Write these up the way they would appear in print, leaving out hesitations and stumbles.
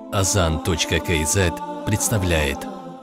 Azan.kz представляет.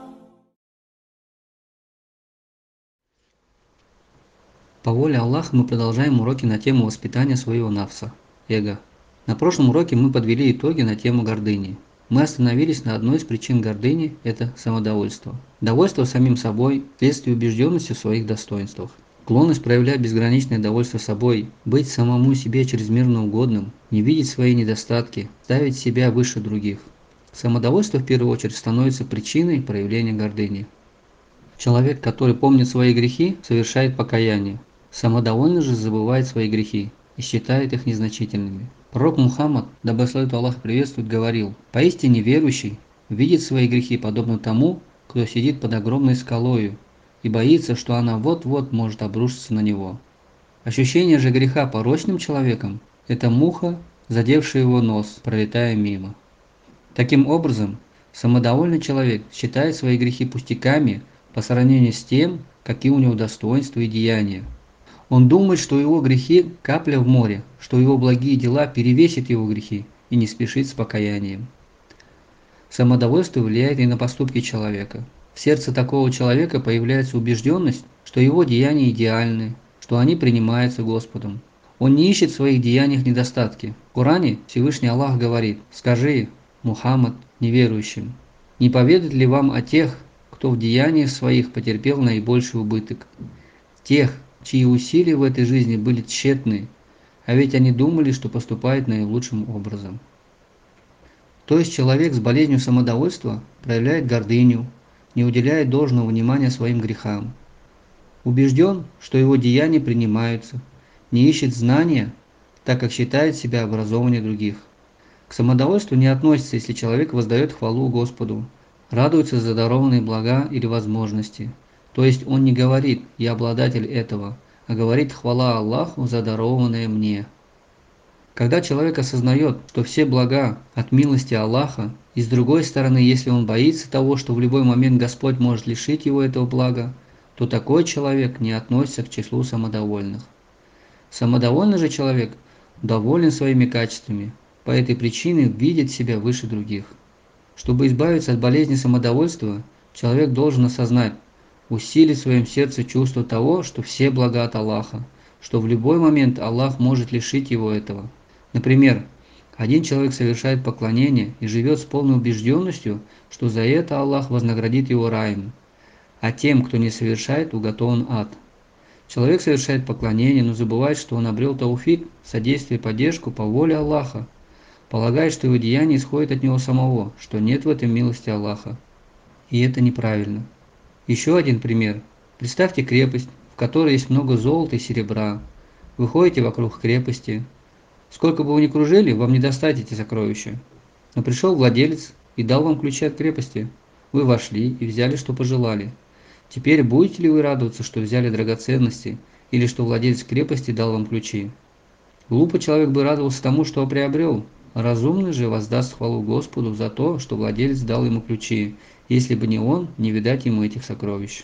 По воле Аллаха мы продолжаем уроки на тему воспитания своего нафса, эго. На прошлом уроке мы подвели итоги на тему гордыни. Мы остановились на одной из причин гордыни – это самодовольство. Довольство самим собой – вследствие убежденности в своих достоинствах. Склонность проявлять безграничное довольство собой, быть самому себе чрезмерно угодным, не видеть свои недостатки, ставить себя выше других. Самодовольство в первую очередь становится причиной проявления гордыни. Человек, который помнит свои грехи, совершает покаяние. Самодовольный же забывает свои грехи и считает их незначительными. Пророк Мухаммад, да благословит Аллах приветствует, говорил: «Поистине верующий видит свои грехи подобно тому, кто сидит под огромной скалою и боится, что она вот-вот может обрушиться на него». Ощущение же греха порочным человеком – это муха, задевшая его нос, пролетая мимо. Таким образом, самодовольный человек считает свои грехи пустяками по сравнению с тем, какие у него достоинства и деяния. Он думает, что его грехи – капля в море, что его благие дела перевесят его грехи и не спешит с покаянием. Самодовольство влияет и на поступки человека. В сердце такого человека появляется убежденность, что его деяния идеальны, что они принимаются Господом. Он не ищет в своих деяниях недостатки. В Коране Всевышний Аллах говорит: «Скажи, Мухаммад, неверующим, не поведать ли вам о тех, кто в деяниях своих потерпел наибольший убыток? Тех, чьи усилия в этой жизни были тщетны, а ведь они думали, что поступают наилучшим образом». То есть человек с болезнью самодовольства проявляет гордыню, не уделяет должного внимания своим грехам. Убежден, что его деяния принимаются, не ищет знания, так как считает себя образованнее других. К самодовольству не относится, если человек воздает хвалу Господу, радуется за дарованные блага или возможности. То есть он не говорит «я обладатель этого», а говорит «хвала Аллаху за дарованное мне». Когда человек осознает, что все блага от милости Аллаха, и с другой стороны, если он боится того, что в любой момент Господь может лишить его этого блага, то такой человек не относится к числу самодовольных. Самодовольный же человек доволен своими качествами, по этой причине видит себя выше других. Чтобы избавиться от болезни самодовольства, человек должен осознать, усилить в своем сердце чувство того, что все блага от Аллаха, что в любой момент Аллах может лишить его этого. Например, один человек совершает поклонение и живет с полной убежденностью, что за это Аллах вознаградит его раем, а тем, кто не совершает, уготован ад. Человек совершает поклонение, но забывает, что он обрел тауфик, содействие и поддержку по воле Аллаха, полагает, что его деяние исходит от него самого, что нет в этом милости Аллаха. И это неправильно. Еще один пример. Представьте крепость, в которой есть много золота и серебра. Вы ходите вокруг крепости. Сколько бы вы ни кружили, вам не достать эти сокровища. Но пришел владелец и дал вам ключи от крепости. Вы вошли и взяли, что пожелали. Теперь будете ли вы радоваться, что взяли драгоценности, или что владелец крепости дал вам ключи? Глупый человек бы радовался тому, что приобрел, а разумный же воздаст хвалу Господу за то, что владелец дал ему ключи. Если бы не он, не видать ему этих сокровищ.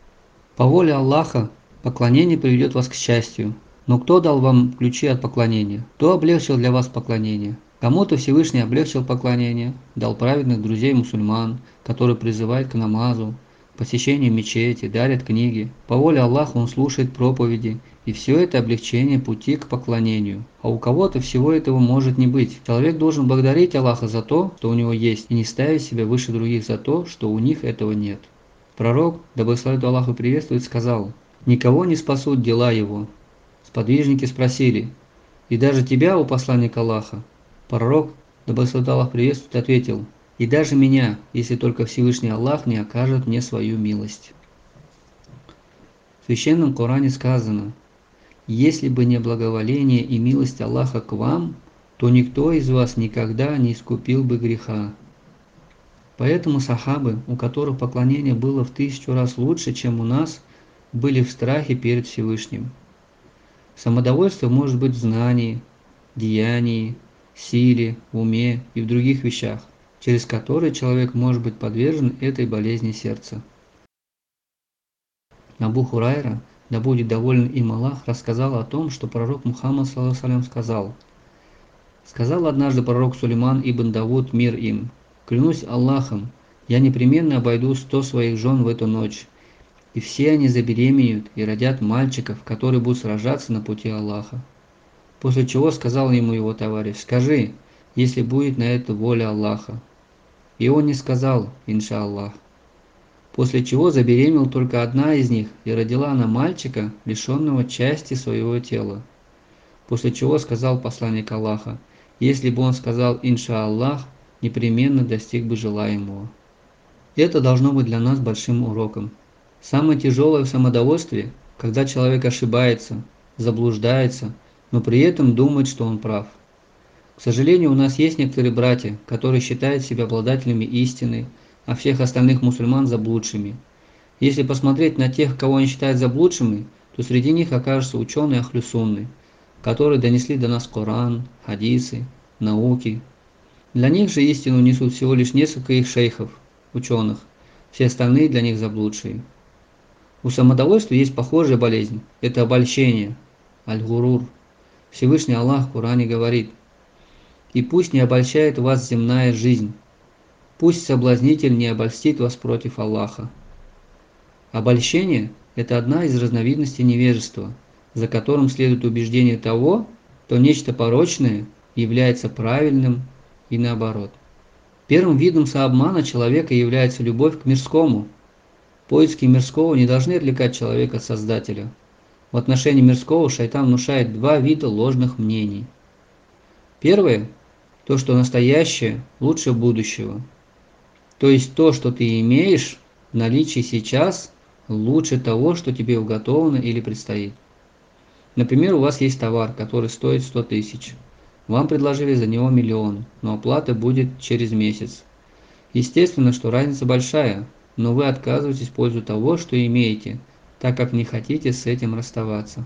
По воле Аллаха поклонение приведет вас к счастью. Но кто дал вам ключи от поклонения? Кто облегчил для вас поклонение? Кому-то Всевышний облегчил поклонение, дал праведных друзей мусульман, которые призывают к намазу, посещению мечети, дарят книги. По воле Аллаха он слушает проповеди, и все это облегчение пути к поклонению. А у кого-то всего этого может не быть. Человек должен благодарить Аллаха за то, что у него есть, и не ставить себя выше других за то, что у них этого нет. Пророк, да благословит Аллах и приветствует, сказал: «Никого не спасут дела его». Сподвижники спросили: «И даже тебя, о посланник Аллаха?» Пророк, да благословит Аллах приветствует, ответил: «И даже меня, если только Всевышний Аллах не окажет мне свою милость». В Священном Коране сказано: «Если бы не благоволение и милость Аллаха к вам, то никто из вас никогда не искупил бы греха». Поэтому сахабы, у которых поклонение было в 1000 раз лучше, чем у нас, были в страхе перед Всевышним. Самодовольство может быть в знании, деянии, силе, уме и в других вещах, через которые человек может быть подвержен этой болезни сердца. Абу Хурайра, да будет доволен им Аллах, рассказал о том, что пророк Мухаммад ﷺ сказал: «Сказал однажды пророк Сулейман ибн Давуд, мир им: Клянусь Аллахом, я непременно обойду 100 своих жен в эту ночь, и все они забеременеют и родят мальчиков, которые будут сражаться на пути Аллаха. После чего сказал ему его товарищ: скажи, если будет на это воля Аллаха. И он не сказал: иншаллах. После чего забеременела только одна из них, и родила она мальчика, лишенного части своего тела. После чего сказал посланник Аллаха: если бы он сказал иншаллах, непременно достиг бы желаемого. Это должно быть для нас большим уроком. Самое тяжелое в самодовольстве, когда человек ошибается, заблуждается, но при этом думает, что он прав. К сожалению, у нас есть некоторые братья, которые считают себя обладателями истины, а всех остальных мусульман заблудшими. Если посмотреть на тех, кого они считают заблудшими, то среди них окажутся ученые Ахлю Сунны, которые донесли до нас Коран, хадисы, науки. Для них же истину несут всего лишь несколько их шейхов, ученых, все остальные для них заблудшие. У самодовольства есть похожая болезнь – это обольщение, аль-гурур. Всевышний Аллах в Коране говорит: «И пусть не обольщает вас земная жизнь, пусть соблазнитель не обольстит вас против Аллаха». Обольщение – это одна из разновидностей невежества, за которым следует убеждение того, что нечто порочное является правильным и наоборот. Первым видом сообмана человека является любовь к мирскому. Поиски мирского не должны отвлекать человека от Создателя. В отношении мирского шайтан внушает два вида ложных мнений. Первое – то, что настоящее лучше будущего. То есть то, что ты имеешь в наличии сейчас, лучше того, что тебе уготовано или предстоит. Например, у вас есть товар, который стоит 100 тысяч. Вам предложили за него 1 000 000, но оплата будет через месяц. Естественно, что разница большая, но вы отказываетесь в пользу того, что имеете, так как не хотите с этим расставаться.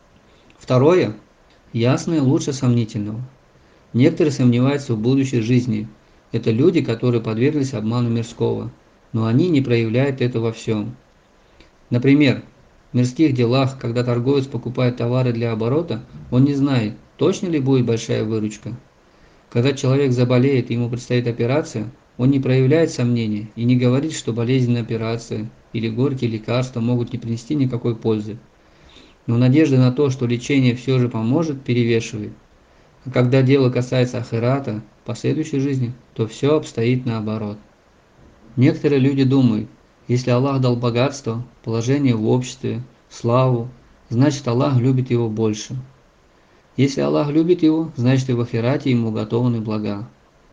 Второе. Ясное лучше сомнительного. Некоторые сомневаются в будущей жизни. Это люди, которые подверглись обману мирского, но они не проявляют это во всем. Например, в мирских делах, когда торговец покупает товары для оборота, он не знает, точно ли будет большая выручка. Когда человек заболеет и ему предстоит операция, он не проявляет сомнения и не говорит, что болезненная операция или горькие лекарства могут не принести никакой пользы. Но надежда на то, что лечение все же поможет, перевешивает. А когда дело касается ахирата, последующей жизни, то все обстоит наоборот. Некоторые люди думают, если Аллах дал богатство, положение в обществе, славу, значит Аллах любит его больше. Если Аллах любит его, значит и в ахирате ему уготованы блага.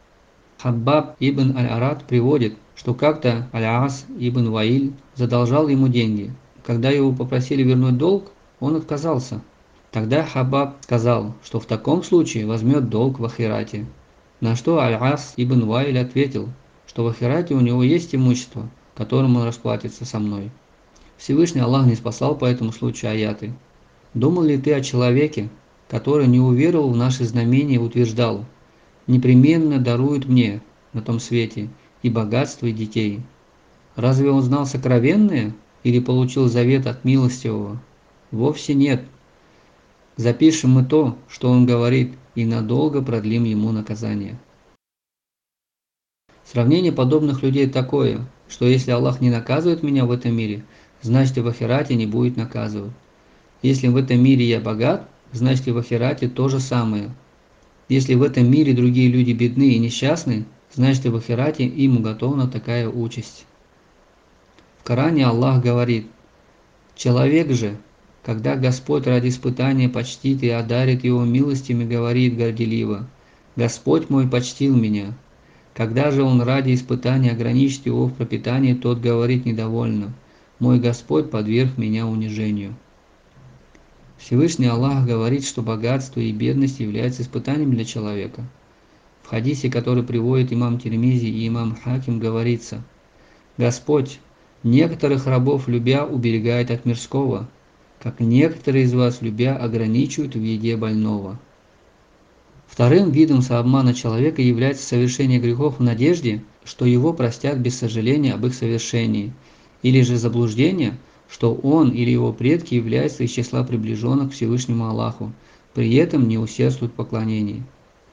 Хаббаб ибн Аль-Арад приводит, что как-то Аль-Ас ибн Ваиль задолжал ему деньги. Когда его попросили вернуть долг, он отказался. Тогда Хаббаб сказал, что в таком случае возьмет долг в ахирате. На что Аль-Ас ибн Ваиль ответил, что в ахирате у него есть имущество, которым он расплатится со мной. Всевышний Аллах не спасал по этому случаю аяты. Думал ли ты о человеке, который не уверовал в наши знамения и утверждал: непременно дарует мне на том свете и богатство, и детей? Разве он знал сокровенное или получил завет от милостивого? Вовсе нет. Запишем мы то, что он говорит, и надолго продлим ему наказание. Сравнение подобных людей такое, что если Аллах не наказывает меня в этом мире, значит и в ахирате не будет наказывать. Если в этом мире я богат, значит и в ахирате то же самое. Если в этом мире другие люди бедны и несчастны, значит и в ахирате им уготована такая участь. В Коране Аллах говорит: «Человек же, когда Господь ради испытания почтит и одарит его милостями, говорит горделиво: Господь мой почтил меня. Когда же он ради испытания ограничит его в пропитании, тот говорит недовольно: мой Господь подверг меня унижению». Всевышний Аллах говорит, что богатство и бедность являются испытанием для человека. В хадисе, который приводит имам Тирмизи и имам Хаким, говорится: «Господь некоторых рабов, любя, уберегает от мирского, как некоторые из вас, любя, ограничивают в еде больного». Вторым видом сообмана человека является совершение грехов в надежде, что его простят без сожаления об их совершении, или же заблуждение, что он или его предки являются из числа приближенных к Всевышнему Аллаху, при этом не усердствуют в поклонении.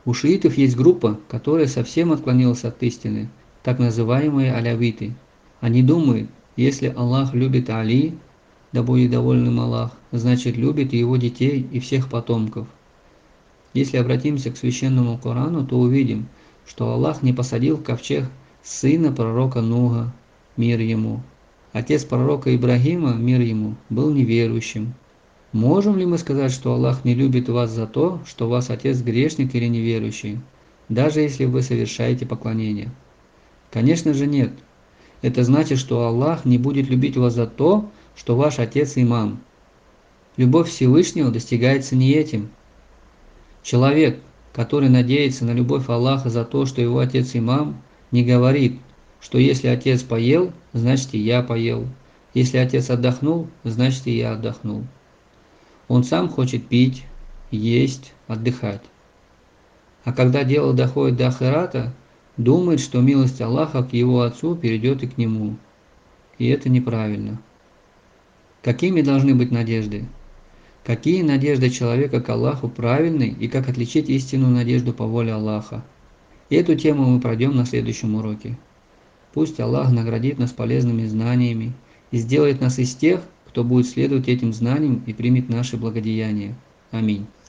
У шиитов есть группа, которая совсем отклонилась от истины, так называемые алявиты. Они думают, если Аллах любит Али, да будет доволен им Аллах, значит любит и его детей и всех потомков. Если обратимся к священному Корану, то увидим, что Аллах не посадил в ковчег сына пророка Нуха, мир ему. Отец пророка Ибрагима, мир ему, был неверующим. Можем ли мы сказать, что Аллах не любит вас за то, что ваш отец грешник или неверующий, даже если вы совершаете поклонение? Конечно же нет. Это значит, что Аллах не будет любить вас за то, что ваш отец имам. Любовь Всевышнего достигается не этим. Человек, который надеется на любовь Аллаха за то, что его отец имам, не говорит, что если отец поел, значит и я поел. Если отец отдохнул, значит и я отдохнул. Он сам хочет пить, есть, отдыхать. А когда дело доходит до ахирата, думает, что милость Аллаха к его отцу перейдет и к нему. И это неправильно. Какими должны быть надежды? Какие надежды человека к Аллаху правильны и как отличить истинную надежду по воле Аллаха? И эту тему мы пройдем на следующем уроке. Пусть Аллах наградит нас полезными знаниями и сделает нас из тех, кто будет следовать этим знаниям и примет наши благодеяния. Аминь.